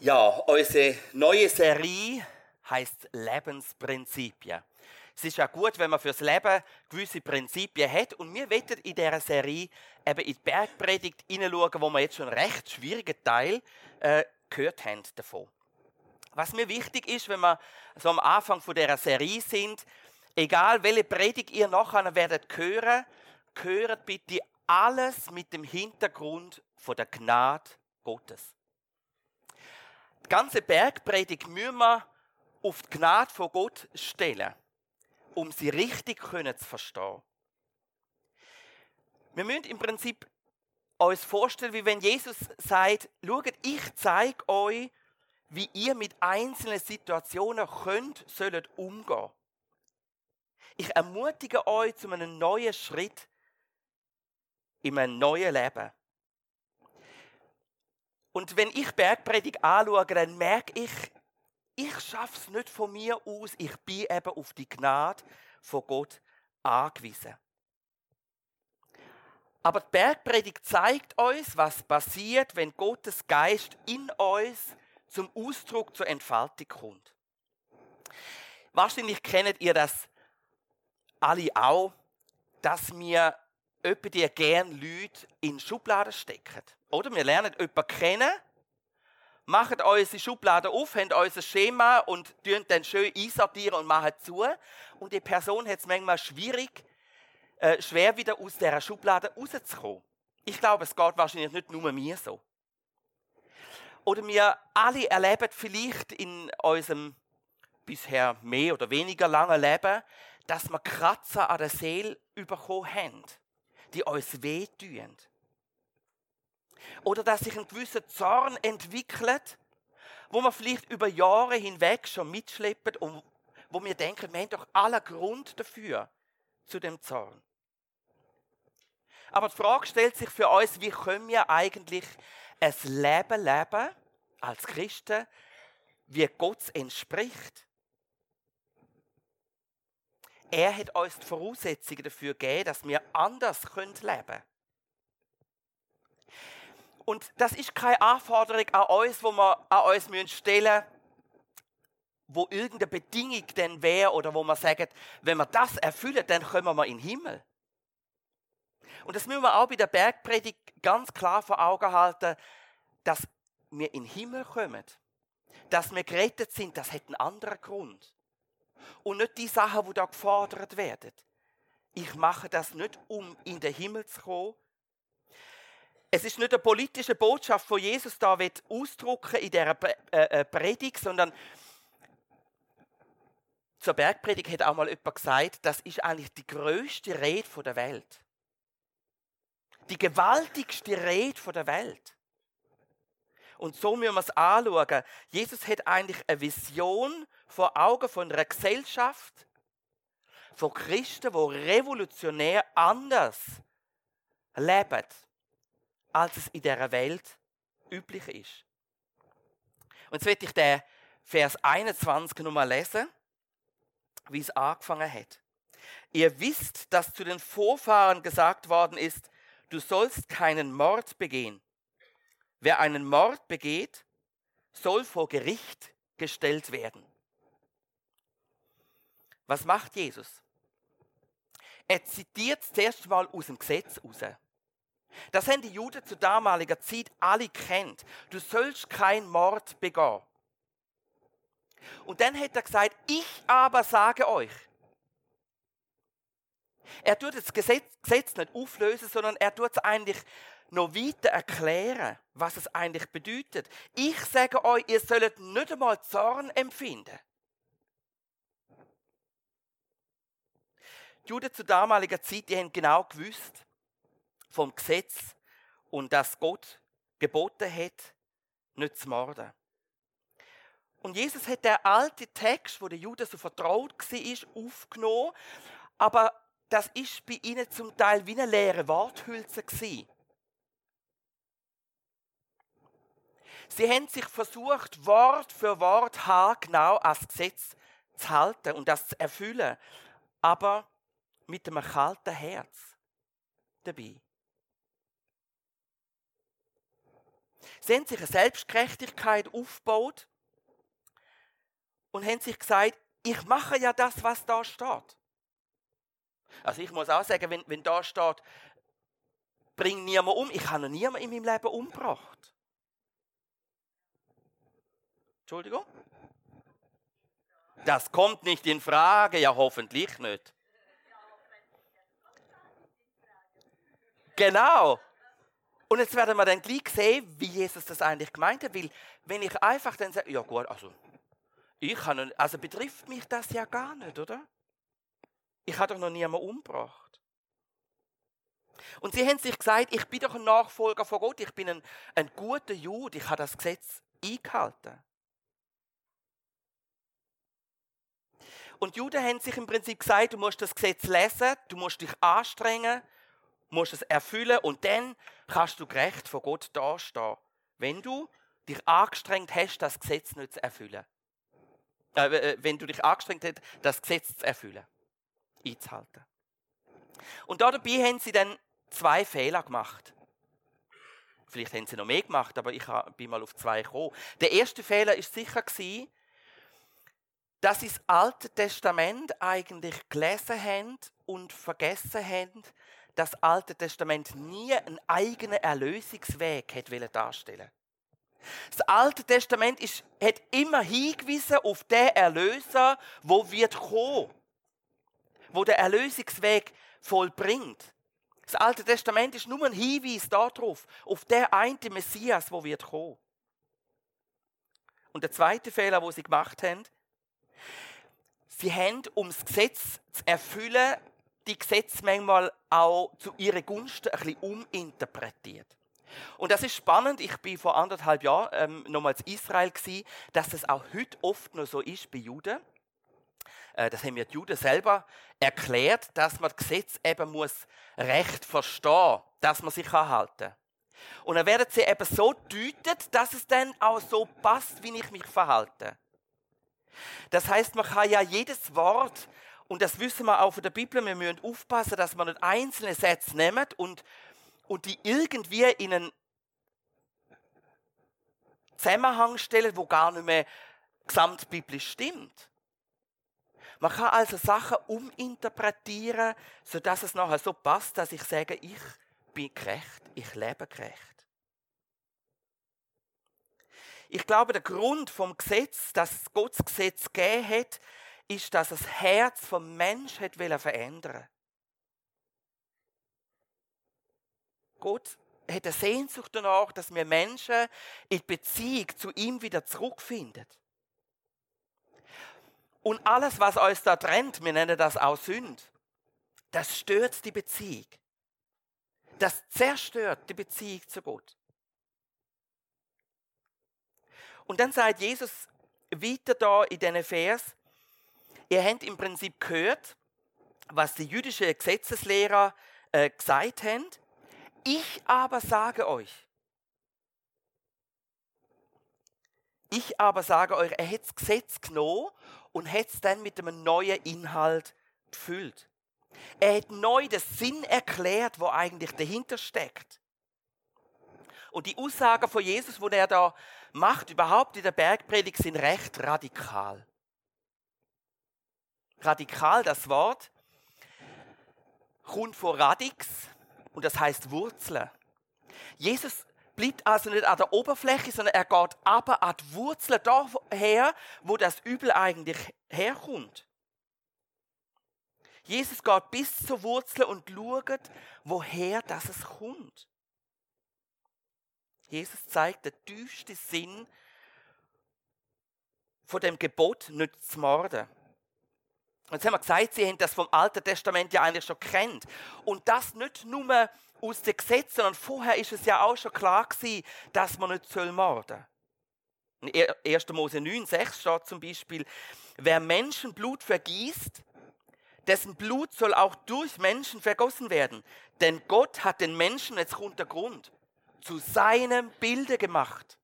Ja, unsere neue Serie heißt Lebensprinzipien. Es ist ja gut, wenn man fürs Leben gewisse Prinzipien hat. Und wir wollen in dieser Serie eben in die Bergpredigt hineinschauen, wo wir jetzt schon einen recht schwierigen Teil gehört haben davon. Was mir wichtig ist, wenn wir so am Anfang von dieser Serie sind, egal welche Predigt ihr nachher werdet hören, hört bitte alles mit dem Hintergrund von der Gnade Gottes. Die ganze Bergpredigt müssen wir auf die Gnade von Gott stellen, um sie richtig zu verstehen. Wir müssen im Prinzip uns vorstellen, wie wenn Jesus sagt, schaut, ich zeige euch, wie ihr mit einzelnen Situationen sollt umgehen. Ich ermutige euch zu einem neuen Schritt in einem neuen Leben. Und wenn ich Bergpredigt anschaue, dann merke ich schaffe es nicht von mir aus. Ich bin eben auf die Gnade von Gott angewiesen. Aber die Bergpredigt zeigt uns, was passiert, wenn Gottes Geist in uns zum Ausdruck, zur Entfaltung kommt. Wahrscheinlich kennt ihr das alle auch, dass wir die gerne Leute in Schubladen stecken. Oder wir lernen jemanden kennen, machen unsere Schubladen auf, haben unser Schema und tun dann schön einsortieren und machen zu. Und die Person hat es manchmal schwer wieder aus dieser Schublade rauszukommen. Ich glaube, es geht wahrscheinlich nicht nur mir so. Oder wir alle erleben vielleicht in unserem bisher mehr oder weniger langen Leben, dass wir Kratzer an der Seele bekommen haben, die uns wehtun. Oder dass sich ein gewisser Zorn entwickelt, wo wir vielleicht über Jahre hinweg schon mitschleppen und wo wir denken, wir haben doch allen Grund dafür, zu dem Zorn. Aber die Frage stellt sich für uns, wie können wir eigentlich ein Leben leben, als Christen, wie Gott es entspricht. Er hat uns die Voraussetzungen dafür gegeben, dass wir anders leben können. Und das ist keine Anforderung an uns, wo wir an uns stellen müssen, wo irgendeine Bedingung dann wäre oder wo man sagt, wenn wir das erfüllen, dann kommen wir in den Himmel. Und das müssen wir auch bei der Bergpredigt ganz klar vor Augen halten, dass wir in den Himmel kommen. Dass wir gerettet sind, das hat einen anderen Grund. Und nicht die Sachen, die da gefordert werden. Ich mache das nicht, um in den Himmel zu kommen. Es ist nicht eine politische Botschaft, die Jesus da ausdrücken in dieser Predigt, sondern zur Bergpredigt hat auch mal jemand gesagt, das ist eigentlich die grösste Rede der Welt. Die gewaltigste Rede der Welt. Und so müssen wir es anschauen. Jesus hat eigentlich eine Vision vor Augen von einer Gesellschaft, von Christen, die revolutionär anders leben, als es in dieser Welt üblich ist. Und jetzt werde ich den Vers 21 nochmal lesen, wie es angefangen hat. Ihr wisst, dass zu den Vorfahren gesagt worden ist, du sollst keinen Mord begehen. Wer einen Mord begeht, soll vor Gericht gestellt werden. Was macht Jesus? Er zitiert zuerst mal aus dem Gesetz raus. Das haben die Juden zu damaliger Zeit alle gekannt. Du sollst keinen Mord begehen. Und dann hat er gesagt, ich aber sage euch. Er tut das Gesetz nicht auflösen, sondern er tut es eigentlich noch weiter erklären, was es eigentlich bedeutet. Ich sage euch, ihr sollt nicht einmal Zorn empfinden. Die Juden zu damaliger Zeit, die haben genau gewusst vom Gesetz und dass Gott geboten hat, nicht zu morden. Und Jesus hat den alten Text, wo der Juden so vertraut war, aufgenommen, aber das ist bei ihnen zum Teil wie eine leere Worthülse gewesen. Sie haben sich versucht, Wort für Wort haargenau an das Gesetz zu halten und das zu erfüllen, aber mit einem kalten Herz dabei. Sie haben sich eine Selbstgerechtigkeit aufgebaut und haben sich gesagt, ich mache ja das, was da steht. Also ich muss auch sagen, wenn da steht, bring niemanden um, ich habe noch niemanden in meinem Leben umgebracht. Entschuldigung? Das kommt nicht in Frage, ja hoffentlich nicht. Genau. Und jetzt werden wir dann gleich sehen, wie Jesus das eigentlich gemeint hat. Weil wenn ich einfach dann sage, ja gut, also betrifft mich das ja gar nicht, oder? Ich habe doch noch niemanden umgebracht. Und sie haben sich gesagt, ich bin doch ein Nachfolger von Gott, ich bin ein guter Jude, ich habe das Gesetz eingehalten. Und die Juden haben sich im Prinzip gesagt, du musst das Gesetz lesen, du musst dich anstrengen, musst es erfüllen und dann kannst du gerecht vor Gott dastehen, wenn du dich angestrengt hast, das Gesetz nicht zu erfüllen. Wenn du dich angestrengt hast, das Gesetz zu erfüllen, einzuhalten. Und dabei haben sie dann 2 Fehler gemacht. Vielleicht haben sie noch mehr gemacht, aber ich bin mal auf 2 gekommen. Der erste Fehler war sicher, dass sie das Alte Testament eigentlich gelesen haben und vergessen haben, dass das Alte Testament nie einen eigenen Erlösungsweg darstellen wollte. Das Alte Testament hat immer hingewiesen auf den Erlöser, der wird kommen, wo der Erlösungsweg vollbringt. Das Alte Testament ist nur ein Hinweis darauf, auf den einen Messias, der wird kommen. Und der zweite Fehler, den sie gemacht haben, sie haben, um das Gesetz zu erfüllen, die Gesetze manchmal auch zu ihren Gunsten ein bisschen uminterpretiert. Und das ist spannend. Ich bin vor 1,5 Jahren nochmals in Israel gewesen, dass es auch heute oft noch so ist bei Juden. Das haben mir die Juden selber erklärt, dass man das Gesetz eben muss recht verstehen, dass man sich halten kann. Und dann werden sie eben so deutet, dass es dann auch so passt, wie ich mich verhalte. Das heißt, man kann ja jedes Wort, und das wissen wir auch von der Bibel, wir müssen aufpassen, dass man nicht einzelne Sätze nehmen und die irgendwie in einen Zusammenhang stellen, wo gar nicht mehr gesamtbiblisch stimmt. Man kann also Sachen uminterpretieren, sodass es nachher so passt, dass ich sage, ich bin gerecht, ich lebe gerecht. Ich glaube, der Grund vom Gesetz, dass Gott das Gesetz gegeben hat, ist, dass das Herz vom Menschen verändern wollte. Gott hat eine Sehnsucht danach, dass wir Menschen in Beziehung zu ihm wieder zurückfinden. Und alles, was uns da trennt, wir nennen das auch Sünde, das stört die Beziehung. Das zerstört die Beziehung zu Gott. Und dann sagt Jesus weiter da in diesen Vers, ihr habt im Prinzip gehört, was die jüdischen Gesetzeslehrer gesagt haben. Ich aber sage euch, er hat das Gesetz genommen und hat es dann mit einem neuen Inhalt gefüllt. Er hat neu den Sinn erklärt, der eigentlich dahinter steckt. Und die Aussagen von Jesus, die er da macht, überhaupt in der Bergpredigt, sind recht radikal. Radikal, das Wort, kommt von Radix und das heißt Wurzeln. Jesus bleibt also nicht an der Oberfläche, sondern er geht aber an die Wurzeln daher, wo das Übel eigentlich herkommt. Jesus geht bis zur Wurzel und schaut, woher das es kommt. Jesus zeigt den tiefsten Sinn von dem Gebot, nicht zu morden. Und jetzt haben wir gesagt, sie haben das vom Alten Testament ja eigentlich schon gekannt. Und das nicht nur aus den Gesetzen, sondern vorher ist es ja auch schon klar gewesen, dass man nicht morden soll. In 1. Mose 9,6 steht zum Beispiel, wer Menschenblut vergießt, dessen Blut soll auch durch Menschen vergossen werden. Denn Gott hat den Menschen, jetzt kommt der Grund, zu seinem Bilde gemacht.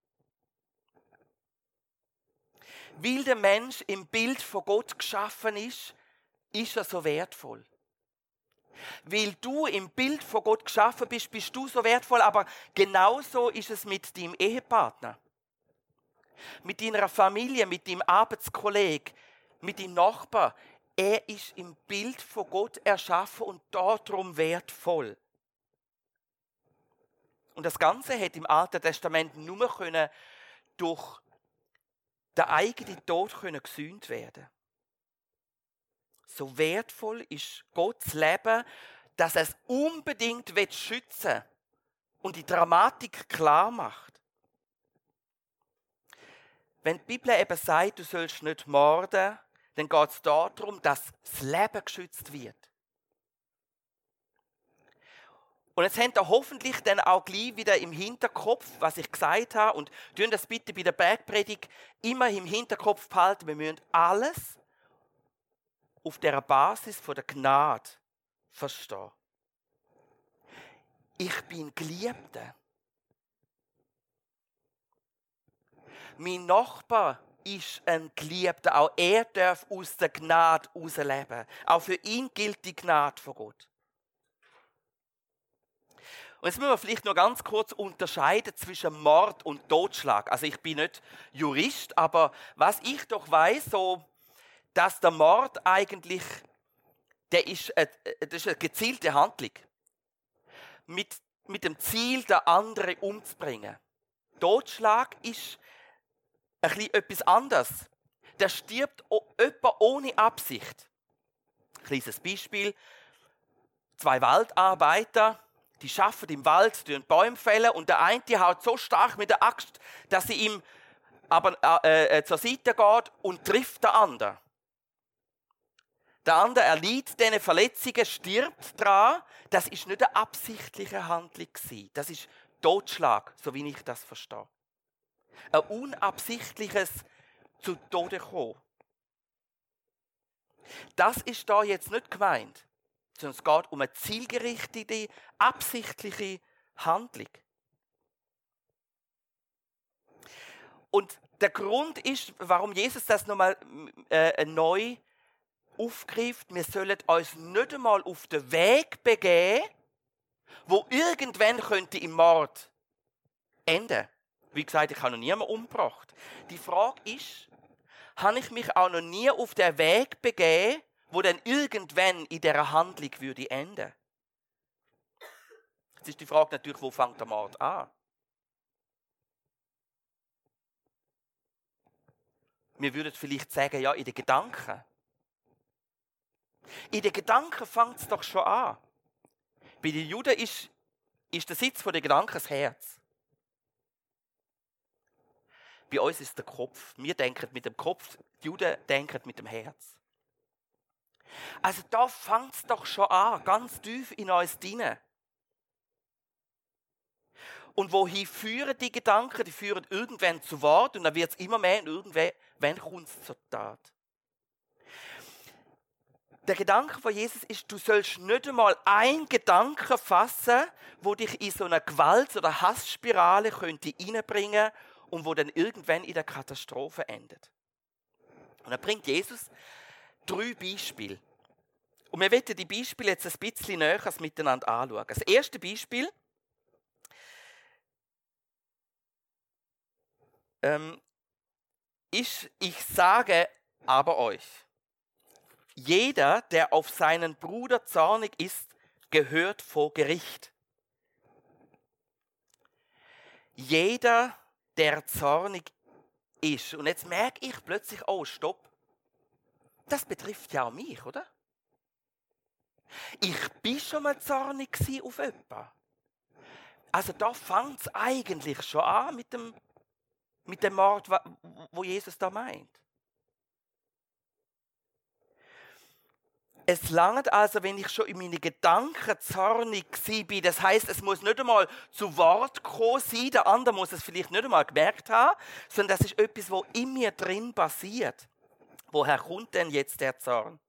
Weil der Mensch im Bild von Gott geschaffen ist, ist er so wertvoll. Weil du im Bild von Gott geschaffen bist, bist du so wertvoll, aber genauso ist es mit deinem Ehepartner. Mit deiner Familie, mit deinem Arbeitskollegen, mit deinem Nachbar. Er ist im Bild von Gott erschaffen und darum wertvoll. Und das Ganze hat im Alten Testament nur durch den eigenen Tod gesühnt werden. So wertvoll ist Gottes Leben, dass er es unbedingt schützen will und die Dramatik klar macht. Wenn die Bibel eben sagt, du sollst nicht morden, dann geht es darum, dass das Leben geschützt wird. Und jetzt habt ihr hoffentlich dann auch gleich wieder im Hinterkopf, was ich gesagt habe, und tun das bitte bei der Bergpredigt immer im Hinterkopf behalten. Wir müssen alles auf der Basis von der Gnade verstehen. Ich bin Geliebter. Mein Nachbar ist ein Geliebter. Auch er darf aus der Gnade herausleben. Auch für ihn gilt die Gnade von Gott. Und jetzt müssen wir vielleicht noch ganz kurz unterscheiden zwischen Mord und Totschlag. Also ich bin nicht Jurist, aber was ich doch weiß, so, dass der Mord eigentlich, das ist eine gezielte Handlung. Mit dem Ziel, den anderen umzubringen. Totschlag ist ein bisschen etwas anderes. Der stirbt jemand ohne Absicht. Ein kleines Beispiel. 2 Waldarbeiter, die arbeiten im Wald, die Bäume fällen und der eine haut so stark mit der Axt, dass sie ihm aber zur Seite geht und trifft den anderen. Der andere erleidet diese Verletzungen, stirbt daran. Das ist nicht eine absichtliche Handlung. Das ist Totschlag, so wie ich das verstehe. Ein unabsichtliches zu Tode kommen. Das ist da jetzt nicht gemeint, sondern es geht um eine zielgerichtete, absichtliche Handlung. Und der Grund ist, warum Jesus das nochmal neu aufgreift, wir sollen uns nicht einmal auf den Weg begeben, wo irgendwann könnte im Mord enden. Wie gesagt, ich habe noch niemanden umgebracht. Die Frage ist, habe ich mich auch noch nie auf den Weg begeben, wo dann irgendwann in dieser Handlung würde enden? Jetzt ist die Frage natürlich, wo fängt der Mord an? Wir würden vielleicht sagen, ja, in den Gedanken. In den Gedanken fängt es doch schon an. Bei den Juden ist der Sitz der Gedanken das Herz. Bei uns ist es der Kopf. Wir denken mit dem Kopf, die Juden denken mit dem Herz. Also da fängt es doch schon an, ganz tief in uns drin. Und wohin führen die Gedanken? Die führen irgendwann zu Wort und dann wird es immer mehr und irgendwann kommt es zur Tat. Der Gedanke von Jesus ist, du sollst nicht einmal einen Gedanken fassen, wo dich in so eine Gewalt- oder Hassspirale könnte reinbringen und wo dann irgendwann in der Katastrophe endet. Und dann bringt Jesus 3 Beispiele. Und wir wollen die Beispiele jetzt ein bisschen näher miteinander anschauen. Das erste Beispiel ist, ich sage aber euch, jeder, der auf seinen Bruder zornig ist, gehört vor Gericht. Jeder, der zornig ist. Und jetzt merke ich plötzlich, oh, stopp. Das betrifft ja auch mich, oder? Ich bin schon mal zornig auf jemanden. Also da fängt es eigentlich schon an mit dem Mord, wo Jesus da meint. Es langt also, wenn ich schon in meinen Gedanken zornig bin. Das heisst, es muss nicht einmal zu Wort gekommen sein. Der andere muss es vielleicht nicht einmal gemerkt haben, sondern das ist etwas, was in mir drin passiert. Woher kommt denn jetzt der Zorn?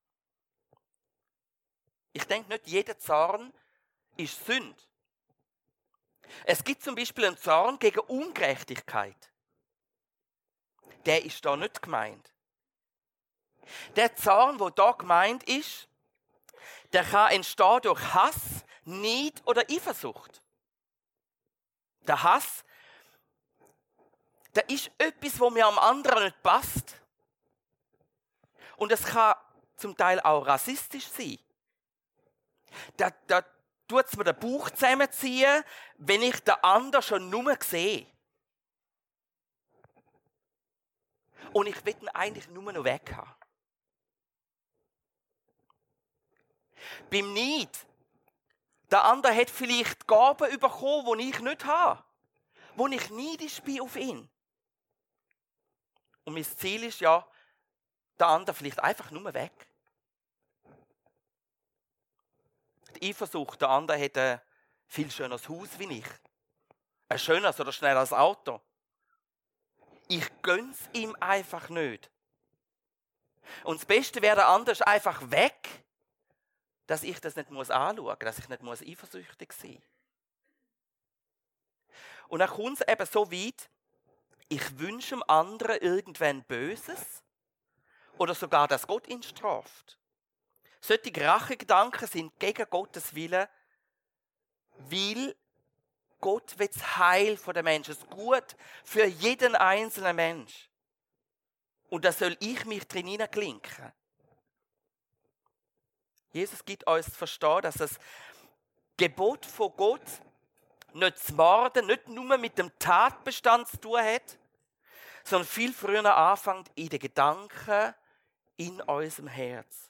Ich denke, nicht jeder Zorn ist Sünde. Es gibt zum Beispiel einen Zorn gegen Ungerechtigkeit. Der ist da nicht gemeint. Der Zorn, der da gemeint ist, der kann entstehen durch Hass, Neid oder Eifersucht. Der Hass, der ist etwas, wo mir am anderen nicht passt. Und es kann zum Teil auch rassistisch sein. Da tut es mir den Bauch zusammenziehen, wenn ich den anderen schon nur sehe. Und ich will ihn eigentlich nur noch weg haben. Beim Neid, der andere hat vielleicht Gaben bekommen, die ich nicht habe. Wo ich neidisch bin auf ihn. Und mein Ziel ist ja, der andere vielleicht einfach nur weg. Die Eifersucht, der andere hat ein viel schöneres Haus wie ich. Ein schöneres oder schnelleres Auto. Ich gönn's ihm einfach nicht. Und das Beste wäre, der andere ist einfach weg, dass ich das nicht anschauen muss, dass ich nicht eifersüchtig sein muss. Und dann kommt es eben so weit, ich wünsche dem anderen irgendwann Böses oder sogar, dass Gott ihn straft. Solche Rachegedanken sind gegen Gottes Willen, weil Gott will das Heil der Menschen, das Gut für jeden einzelnen Mensch. Und da soll ich mich drin hineinklinken. Jesus gibt uns zu verstehen, dass das Gebot von Gott nicht zu morden, nicht nur mit dem Tatbestand zu tun hat, sondern viel früher anfängt in den Gedanken in unserem Herz.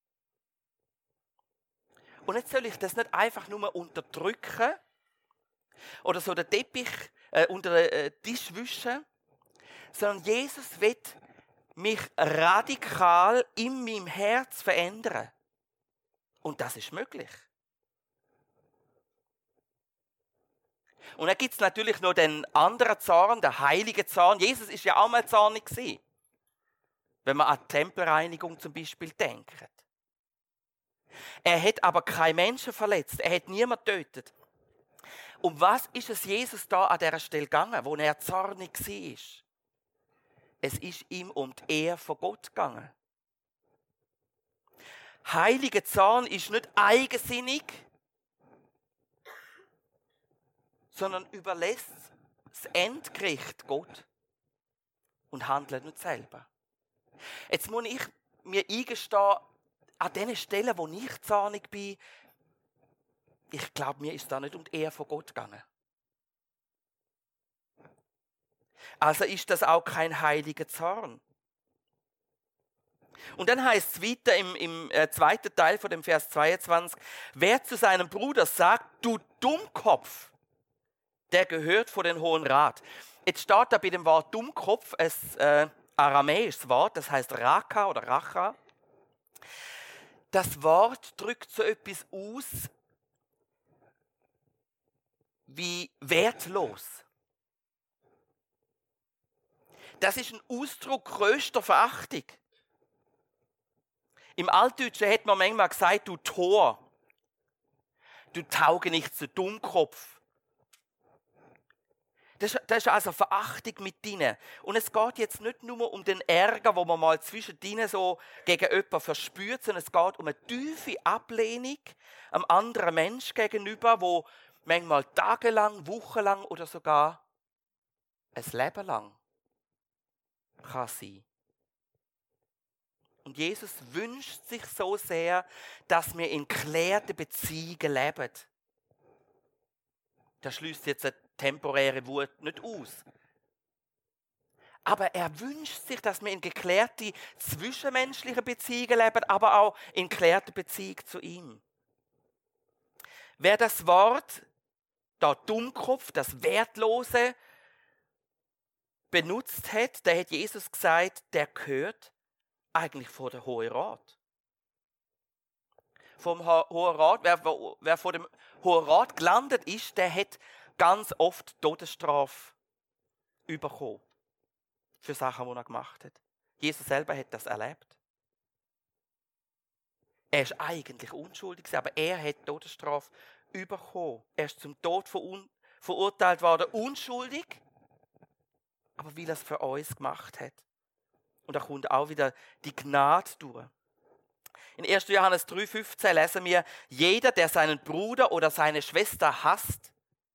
Und jetzt soll ich das nicht einfach nur unterdrücken oder so den Teppich unter den Tisch wischen, sondern Jesus will mich radikal in meinem Herz verändern. Und das ist möglich. Und dann gibt es natürlich noch den anderen Zorn, den heiligen Zorn. Jesus ist ja auch mal zornig gewesen. Wenn man an die Tempelreinigung zum Beispiel denkt. Er hat aber keinen Menschen verletzt. Er hat niemanden getötet. Um was ist es Jesus da an dieser Stelle gegangen, wo er zornig war? Es ist ihm um die Ehre von Gott gegangen. Heiliger Zorn ist nicht eigensinnig, sondern überlässt das Endgericht Gott und handelt nicht selber. Jetzt muss ich mir eingestehen, an den Stellen, wo ich zornig bin, ich glaube, mir ist da nicht um die Ehre von Gott gegangen. Also ist das auch kein heiliger Zorn. Und dann heißt es weiter im zweiten Teil von dem Vers 22, wer zu seinem Bruder sagt, du Dummkopf, der gehört vor den Hohen Rat. Jetzt steht da bei dem Wort Dummkopf ein aramäisches Wort, das heißt Raka oder Racha. Das Wort drückt so etwas aus wie wertlos. Das ist ein Ausdruck größter Verachtung. Im Altdeutschen hat man manchmal gesagt, du Tor, du Taugenichts, du Dummkopf. Das ist also Verachtung mit denen. Und es geht jetzt nicht nur um den Ärger, wo man mal zwischen denen so gegen jemanden verspürt, sondern es geht um eine tiefe Ablehnung einem anderen Mensch gegenüber, wo manchmal tagelang, wochenlang oder sogar ein Leben lang kann sein. Und Jesus wünscht sich so sehr, dass wir in geklärten Beziehungen leben. Das schließt jetzt eine temporäre Wut nicht aus. Aber er wünscht sich, dass wir in geklärten zwischenmenschlichen Beziehungen leben, aber auch in geklärter Beziehung zu ihm. Wer das Wort, da Dummkopf, das Wertlose, benutzt hat, der hat Jesus gesagt, der gehört eigentlich vor dem Hohen Rat. Vom Hohen Rat, wer vor dem Hohen Rat gelandet ist, der hat ganz oft Todesstrafe bekommen für Sachen, die er gemacht hat. Jesus selber hat das erlebt. Er ist eigentlich unschuldig, aber er hat Todesstrafe bekommen. Er ist zum Tod verurteilt worden, unschuldig, aber weil er es für uns gemacht hat. Und da kommt auch wieder die Gnade durch. In 1. Johannes 3,15 lesen wir, jeder, der seinen Bruder oder seine Schwester hasst,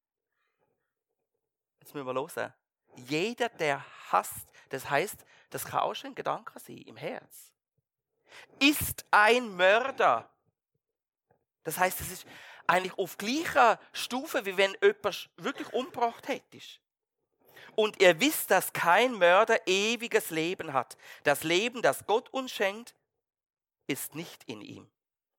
jetzt müssen wir hören, jeder, der hasst, das heißt, das kann auch schon ein Gedanke sein im Herz, ist ein Mörder. Das heißt, es ist eigentlich auf gleicher Stufe, wie wenn jemand wirklich umgebracht hättest. Und ihr wisst, dass kein Mörder ewiges Leben hat. Das Leben, das Gott uns schenkt, ist nicht in ihm.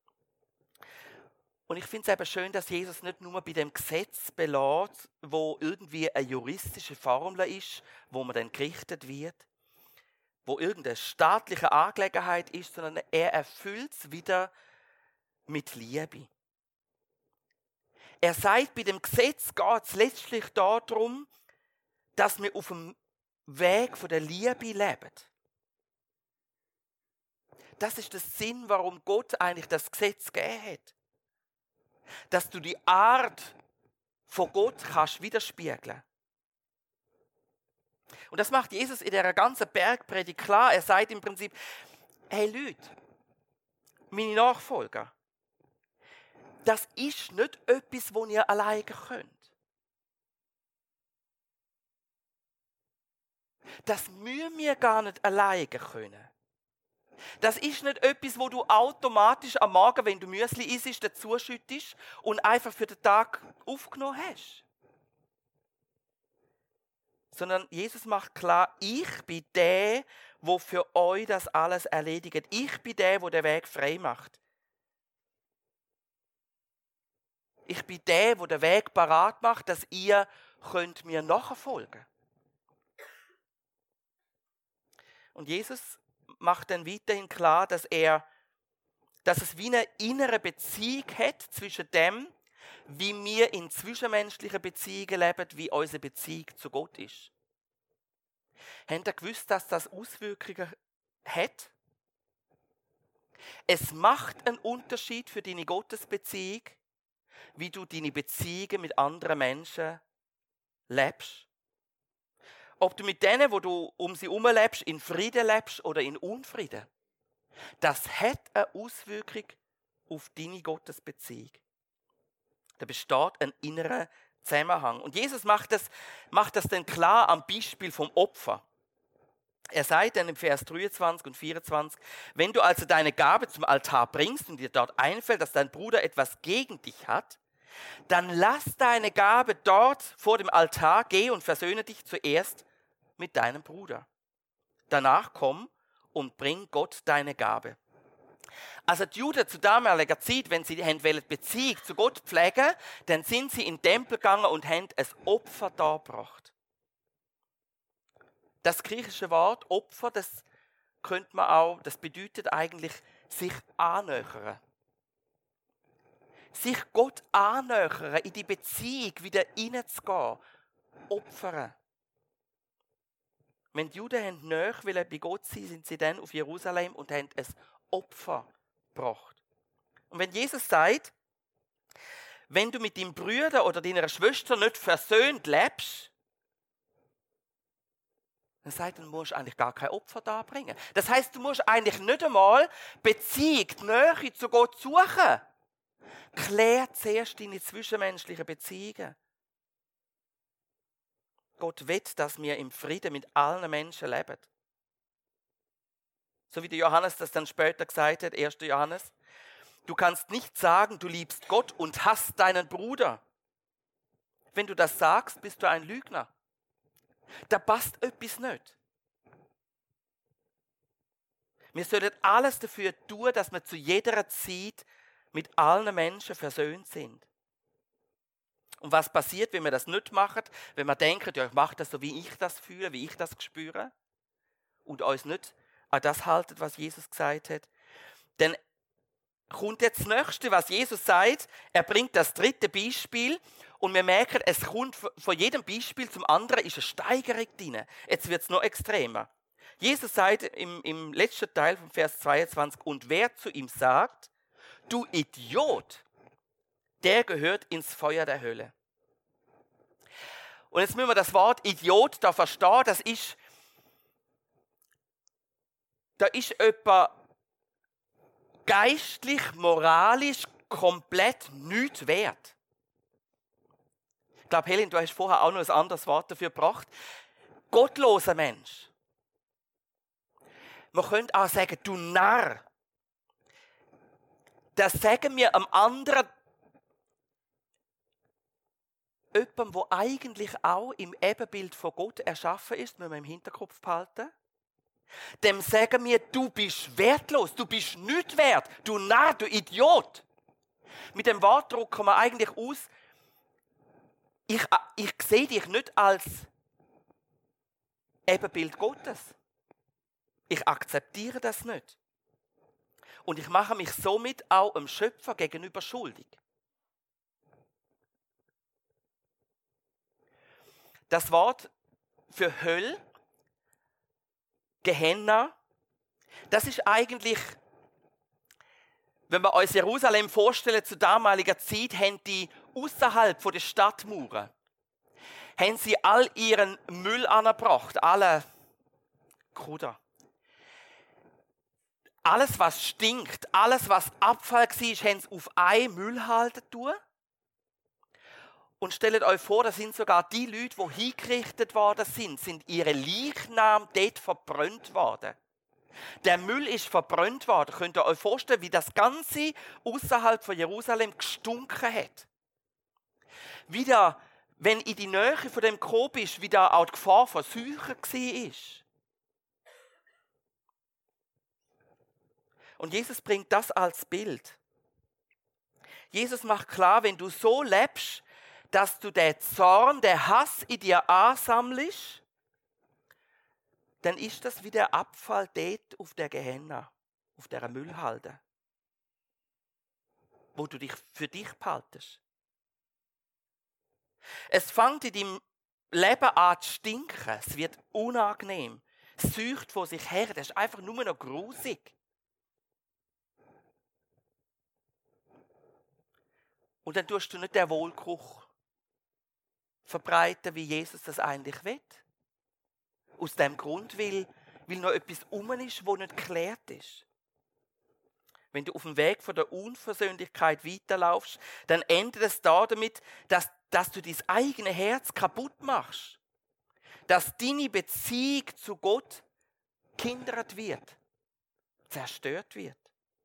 Und ich finde es eben schön, dass Jesus nicht nur bei dem Gesetz belässt, wo irgendwie eine juristische Formel ist, wo man dann gerichtet wird, wo irgendeine staatliche Angelegenheit ist, sondern er erfüllt es wieder mit Liebe. Er sagt, bei dem Gesetz geht es letztlich darum, dass wir auf dem Weg von der Liebe leben. Das ist der Sinn, warum Gott eigentlich das Gesetz gegeben hat. Dass du die Art von Gott kannst widerspiegeln. Und das macht Jesus in dieser ganzen Bergpredigt klar. Er sagt im Prinzip, hey Leute, meine Nachfolger, das ist nicht etwas, das ihr alleine könnt. Das müssen wir gar nicht alleine können. Das ist nicht etwas, wo du automatisch am Morgen, wenn du Müsli isst, dazu schüttest und einfach für den Tag aufgenommen hast. Sondern Jesus macht klar, ich bin der, der für euch das alles erledigt. Ich bin der den Weg frei macht. Ich bin der den Weg parat macht, dass ihr könnt mir nachfolgen könnt. Und Jesus macht dann weiterhin klar, dass es wie eine innere Beziehung hat zwischen dem, wie wir in zwischenmenschlichen Beziehungen leben, wie unsere Beziehung zu Gott ist. Habt ihr gewusst, dass das Auswirkungen hat? Es macht einen Unterschied für deine Gottesbeziehung, wie du deine Beziehungen mit anderen Menschen lebst. Ob du mit denen, wo du um sie herum lebst, in Frieden lebst oder in Unfrieden. Das hat eine Auswirkung auf deine Gottesbeziehung. Da besteht ein innerer Zusammenhang. Und Jesus macht das dann klar am Beispiel vom Opfer. Er sagt dann im Vers 23 und 24, wenn du also deine Gabe zum Altar bringst und dir dort einfällt, dass dein Bruder etwas gegen dich hat, dann lass deine Gabe dort vor dem Altar, geh und versöhne dich zuerst mit deinem Bruder. Danach komm und bring Gott deine Gabe. Also die Juden zu damaliger Zeit, wenn sie Beziehung zu Gott pflegen, dann sind sie in den Tempel gegangen und haben ein Opfer dargebracht. Das griechische Wort Opfer, das bedeutet eigentlich sich annähern. Sich Gott annähern, in die Beziehung wieder hineinzugehen, opfern. Wenn die Juden näher bei Gott sein, sind sie dann auf Jerusalem und haben ein Opfer gebracht. Und wenn Jesus sagt, wenn du mit deinem Bruder oder deiner Schwester nicht versöhnt lebst, dann sagt er, du musst eigentlich gar kein Opfer darbringen. Das heisst, du musst eigentlich nicht einmal Beziehung, die Nähe zu Gott suchen. Klär zuerst deine zwischenmenschlichen Beziehungen. Gott will, dass wir im Frieden mit allen Menschen leben. So wie der Johannes das dann später gesagt hat, 1. Johannes. Du kannst nicht sagen, du liebst Gott und hasst deinen Bruder. Wenn du das sagst, bist du ein Lügner. Da passt etwas nicht. Wir sollten alles dafür tun, dass wir zu jeder Zeit mit allen Menschen versöhnt sind. Und was passiert, wenn wir das nicht machen? Wenn wir denken, ja, ich mache das so, wie ich das fühle, wie ich das spüre und uns nicht an das halten, was Jesus gesagt hat. Dann kommt jetzt das Nächste, was Jesus sagt. Er bringt das dritte Beispiel und wir merken, es kommt von jedem Beispiel zum anderen ist eine Steigerung drin. Jetzt wird es noch extremer. Jesus sagt im letzten Teil vom Vers 22, und wer zu ihm sagt, du Idiot, der gehört ins Feuer der Hölle. Und jetzt müssen wir das Wort Idiot da verstehen, da ist jemand geistlich, moralisch komplett nichts wert. Ich glaube, Helen, du hast vorher auch noch ein anderes Wort dafür gebracht. Gottloser Mensch. Man könnte auch sagen, du Narr. Das sagen wir am anderen, jemandem, der eigentlich auch im Ebenbild von Gott erschaffen ist, müssen wir im Hinterkopf behalten. Dem sagen wir, du bist wertlos, du bist nicht wert, du Narr, du Idiot. Mit dem Wort drücken wir eigentlich aus, ich sehe dich nicht als Ebenbild Gottes. Ich akzeptiere das nicht. Und ich mache mich somit auch dem Schöpfer gegenüber schuldig. Das Wort für Hölle, Gehenna, das ist eigentlich, wenn wir uns Jerusalem vorstellen, zu damaliger Zeit, haben die außerhalb der Stadtmauern, haben sie all ihren Müll angebracht, alle Kruder. Alles, was stinkt, alles, was Abfall war, haben sie auf eine Müllhalde tun. Und stellt euch vor, das sind sogar die Leute, die hingerichtet worden sind ihre Leichnam dort verbrannt worden. Der Müll ist verbrannt worden. Könnt ihr euch vorstellen, wie das Ganze außerhalb von Jerusalem gestunken hat? Wieder, wenn in die Nähe von dem Grab ist, wieder auch die Gefahr von Seuchen war. Und Jesus bringt das als Bild. Jesus macht klar, wenn du so lebst, dass du den Zorn, den Hass in dir ansammelst, dann ist das wie der Abfall dort auf der Gehenna, auf der Müllhalde, wo du dich für dich behaltest. Es fängt in deinem Leben an zu stinken, es wird unangenehm, es seucht vor sich her, das ist einfach nur noch grusig. Und dann tust du nicht den Wohlgeruch verbreiten, wie Jesus das eigentlich will. Aus dem Grund, weil noch etwas ist, das nicht geklärt ist. Wenn du auf dem Weg von der Unversöhnlichkeit weiterlaufst, dann endet es damit, dass du dein eigenes Herz kaputt machst. Dass deine Beziehung zu Gott gehindert wird, zerstört wird.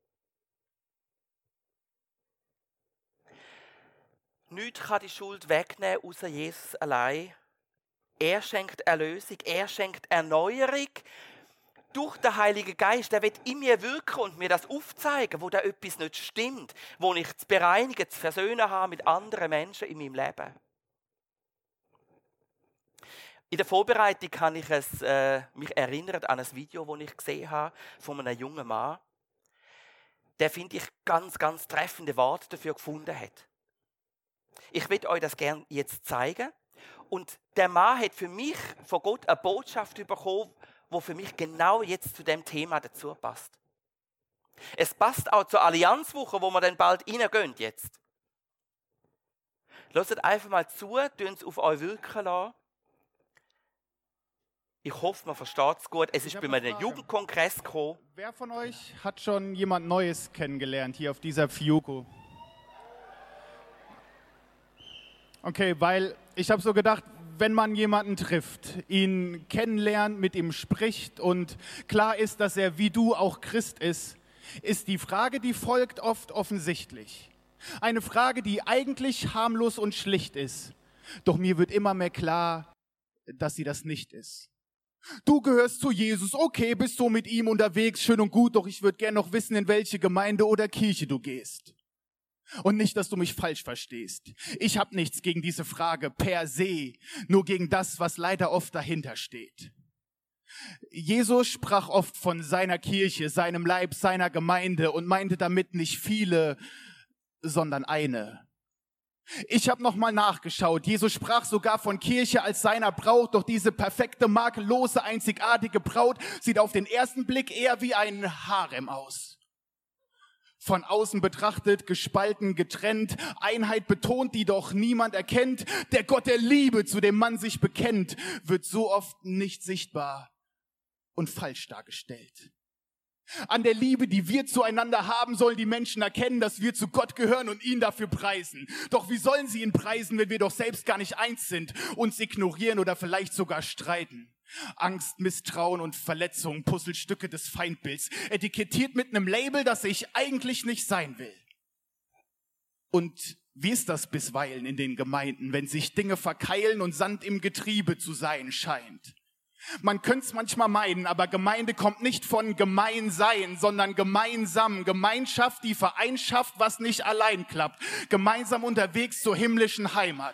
Nichts kann die Schuld wegnehmen, außer Jesus allein. Er schenkt Erlösung, er schenkt Erneuerung. Durch den Heiligen Geist, der wird in mir wirken und mir das aufzeigen, wo da etwas nicht stimmt, wo ich zu bereinigen, zu versöhnen habe mit anderen Menschen in meinem Leben. In der Vorbereitung habe ich mich erinnert an ein Video, das ich gesehen habe von einem jungen Mann, der, finde ich, ganz, ganz treffende Worte dafür gefunden hat. Ich will euch das gerne jetzt zeigen. Und der Mann hat für mich von Gott eine Botschaft bekommen, die für mich genau jetzt zu dem Thema dazu passt. Es passt auch zur Allianzwoche, wo wir dann bald reingehen jetzt. Hört einfach mal zu, tun es auf euch wirken lassen. Ich hoffe, man versteht es gut. Es ist bei einem Jugendkongress gekommen. Wer von euch hat schon jemand Neues kennengelernt hier auf dieser Fiuco? Okay, weil ich habe so gedacht, wenn man jemanden trifft, ihn kennenlernt, mit ihm spricht und klar ist, dass er wie du auch Christ ist die Frage, die folgt, oft offensichtlich. Eine Frage, die eigentlich harmlos und schlicht ist. Doch mir wird immer mehr klar, dass sie das nicht ist. Du gehörst zu Jesus, okay, bist so mit ihm unterwegs, schön und gut, doch ich würde gern noch wissen, in welche Gemeinde oder Kirche du gehst. Und nicht, dass du mich falsch verstehst. Ich habe nichts gegen diese Frage per se, nur gegen das, was leider oft dahinter steht. Jesus sprach oft von seiner Kirche, seinem Leib, seiner Gemeinde und meinte damit nicht viele, sondern eine. Ich habe nochmal nachgeschaut. Jesus sprach sogar von Kirche als seiner Braut, doch diese perfekte, makellose, einzigartige Braut sieht auf den ersten Blick eher wie ein Harem aus. Von außen betrachtet, gespalten, getrennt, Einheit betont, die doch niemand erkennt. Der Gott der Liebe, zu dem man sich bekennt, wird so oft nicht sichtbar und falsch dargestellt. An der Liebe, die wir zueinander haben, sollen die Menschen erkennen, dass wir zu Gott gehören und ihn dafür preisen. Doch wie sollen sie ihn preisen, wenn wir doch selbst gar nicht eins sind, uns ignorieren oder vielleicht sogar streiten? Angst, Misstrauen und Verletzung, Puzzlestücke des Feindbilds, etikettiert mit einem Label, das ich eigentlich nicht sein will. Und wie ist das bisweilen in den Gemeinden, wenn sich Dinge verkeilen und Sand im Getriebe zu sein scheint? Man könnte es manchmal meinen, aber Gemeinde kommt nicht von Gemeinsein, sondern gemeinsam. Gemeinschaft, die Vereinschaft, was nicht allein klappt. Gemeinsam unterwegs zur himmlischen Heimat.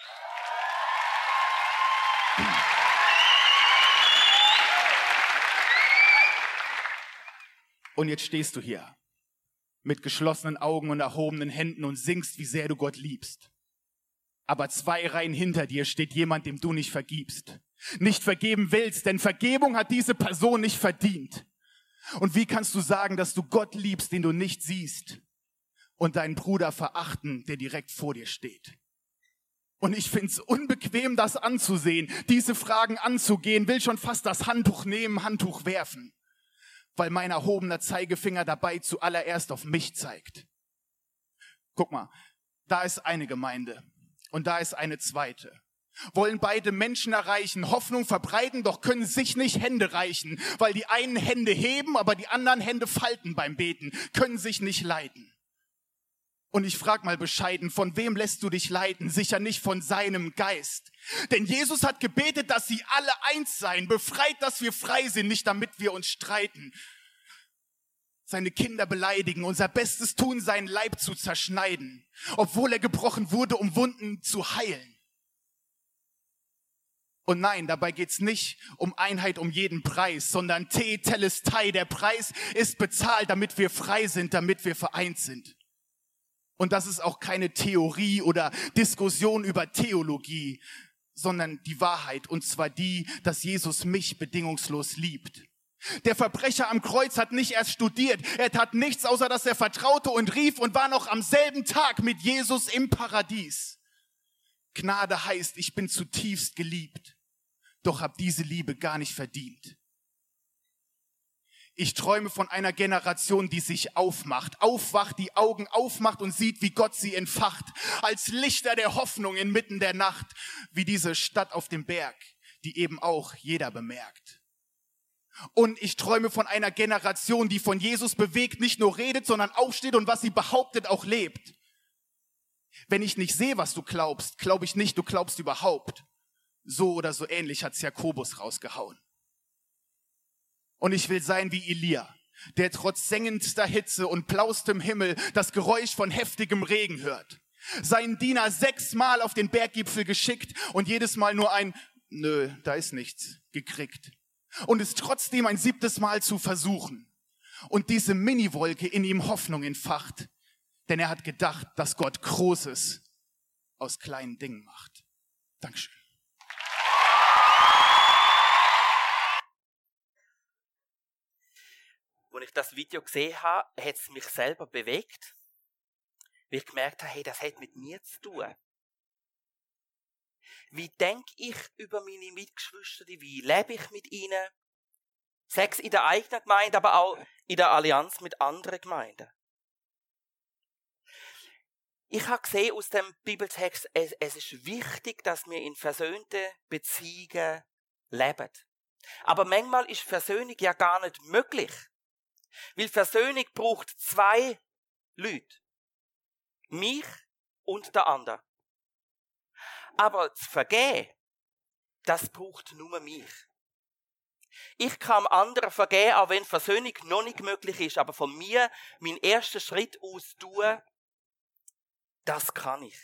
Und jetzt stehst du hier mit geschlossenen Augen und erhobenen Händen und singst, wie sehr du Gott liebst. Aber 2 Reihen hinter dir steht jemand, dem du nicht vergibst. Nicht vergeben willst, denn Vergebung hat diese Person nicht verdient. Und wie kannst du sagen, dass du Gott liebst, den du nicht siehst, und deinen Bruder verachten, der direkt vor dir steht? Und ich find's unbequem, das anzusehen, diese Fragen anzugehen, will schon fast das Handtuch nehmen, Handtuch werfen, weil mein erhobener Zeigefinger dabei zuallererst auf mich zeigt. Guck mal, da ist eine Gemeinde und da ist eine zweite. Wollen beide Menschen erreichen, Hoffnung verbreiten, doch können sich nicht Hände reichen, weil die einen Hände heben, aber die anderen Hände falten beim Beten, können sich nicht leiten. Und ich frag mal bescheiden, von wem lässt du dich leiten? Sicher nicht von seinem Geist. Denn Jesus hat gebetet, dass sie alle eins seien, befreit, dass wir frei sind, nicht damit wir uns streiten. Seine Kinder beleidigen, unser Bestes tun, seinen Leib zu zerschneiden, obwohl er gebrochen wurde, um Wunden zu heilen. Und nein, dabei geht's nicht um Einheit um jeden Preis, sondern Tetelestai, der Preis ist bezahlt, damit wir frei sind, damit wir vereint sind. Und das ist auch keine Theorie oder Diskussion über Theologie, sondern die Wahrheit, und zwar die, dass Jesus mich bedingungslos liebt. Der Verbrecher am Kreuz hat nicht erst studiert, er tat nichts, außer dass er vertraute und rief und war noch am selben Tag mit Jesus im Paradies. Gnade heißt, ich bin zutiefst geliebt, doch habe diese Liebe gar nicht verdient. Ich träume von einer Generation, die sich aufwacht, die Augen aufmacht und sieht, wie Gott sie entfacht, als Lichter der Hoffnung inmitten der Nacht, wie diese Stadt auf dem Berg, die eben auch jeder bemerkt. Und ich träume von einer Generation, die von Jesus bewegt, nicht nur redet, sondern aufsteht und was sie behauptet, auch lebt. Wenn ich nicht sehe, was du glaubst, glaube ich nicht, du glaubst überhaupt. So oder so ähnlich hat's Jakobus rausgehauen. Und ich will sein wie Elia, der trotz sengendster Hitze und blaustem Himmel das Geräusch von heftigem Regen hört. Seinen Diener 6-mal auf den Berggipfel geschickt und jedes Mal nur ein "Nö, da ist nichts" gekriegt. Und es trotzdem ein 7. Mal zu versuchen. Und diese Miniwolke in ihm Hoffnung entfacht. Denn er hat gedacht, dass Gott Großes aus kleinen Dingen macht. Dankeschön. Als ich das Video gesehen habe, hat es mich selber bewegt, weil ich gemerkt habe, hey, das hat mit mir zu tun. Wie denke ich über meine Mitgeschwister? Wie lebe ich mit ihnen? Sei es in der eigenen Gemeinde, aber auch in der Allianz mit anderen Gemeinden. Ich habe gesehen aus dem Bibeltext, es ist wichtig, dass wir in versöhnten Beziehungen leben. Aber manchmal ist Versöhnung ja gar nicht möglich. Weil Versöhnung braucht 2 Leute. Mich und der andere. Aber zu vergeben, das braucht nur mich. Ich kann anderen vergeben, auch wenn Versöhnung noch nicht möglich ist. Aber von mir, meinen ersten Schritt aus tun, das kann ich.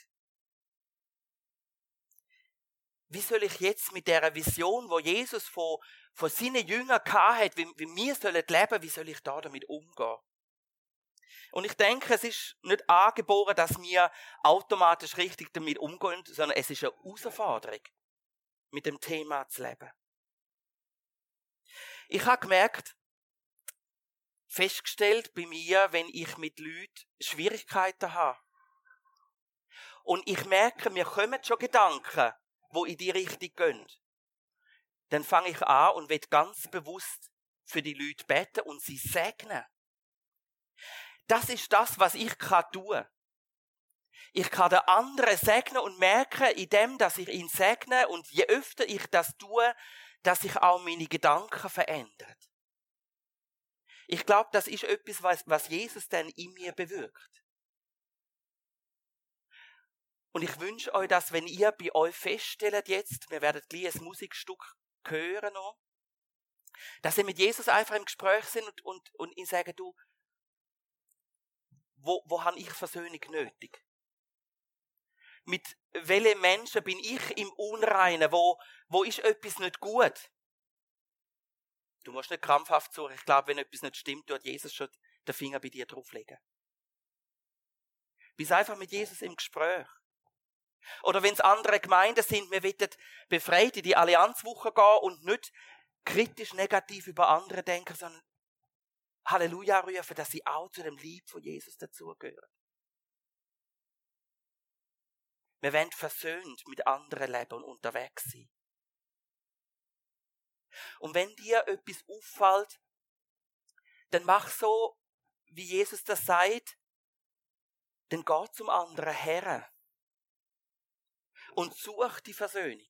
Wie soll ich jetzt mit dieser Vision, wo Jesus von seinen Jüngern hatte, wie wir sollen leben, wie soll ich da damit umgehen? Und ich denke, es ist nicht angeboren, dass wir automatisch richtig damit umgehen, sondern es ist eine Herausforderung, mit dem Thema zu leben. Ich habe gemerkt, festgestellt bei mir, wenn ich mit Leuten Schwierigkeiten habe. Und ich merke, mir kommen schon Gedanken, die in die Richtung gehen. Dann fange ich an und will ganz bewusst für die Leute beten und sie segnen. Das ist das, was ich tun kann. Ich kann den anderen segnen und merke in dem, dass ich ihn segne und je öfter ich das tue, dass sich auch meine Gedanken verändern. Ich glaube, das ist etwas, was Jesus dann in mir bewirkt. Und ich wünsche euch, dass, wenn ihr bei euch feststellt jetzt, wir werden gleich ein Musikstück hören noch, dass ihr mit Jesus einfach im Gespräch sind und ihn sagen, du, wo habe ich Versöhnung nötig? Mit welchen Menschen bin ich im Unreinen? Wo ist etwas nicht gut? Du musst nicht krampfhaft suchen. Ich glaube, wenn etwas nicht stimmt, tut Jesus schon den Finger bei dir drauflegen. Bist einfach mit Jesus im Gespräch. Oder wenn es andere Gemeinden sind, wir wollen befreit in die Allianzwoche gehen und nicht kritisch negativ über andere denken, sondern Halleluja rufen, dass sie auch zu dem Lieb von Jesus dazugehören. Wir wollen versöhnt mit anderen leben und unterwegs sein. Und wenn dir etwas auffällt, dann mach so, wie Jesus das sagt, dann geh zum anderen her und such die Versöhnung.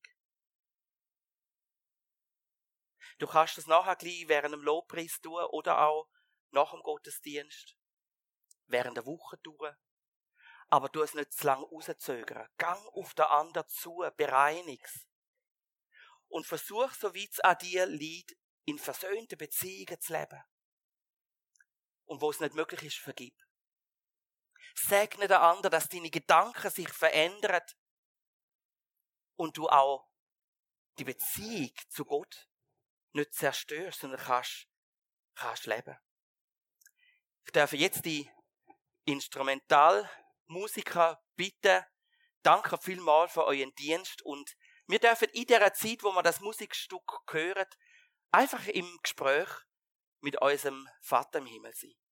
Du kannst das nachher gleich während dem Lobpreis tun oder auch nach dem Gottesdienst, während der Woche tun. Aber du es nicht zu lange rauszögern. Gang auf den anderen zu, bereinig's. Und versuch, so wie es an dir liegt, in versöhnten Beziehungen zu leben. Und wo es nicht möglich ist, vergib. Segne den anderen, dass deine Gedanken sich verändern und du auch die Beziehung zu Gott nicht zerstörst, sondern kannst leben. Ich darf jetzt die Instrumentalmusiker bitten, danke vielmals für euren Dienst und wir dürfen in dieser Zeit, wo wir das Musikstück hören, einfach im Gespräch mit unserem Vater im Himmel sein.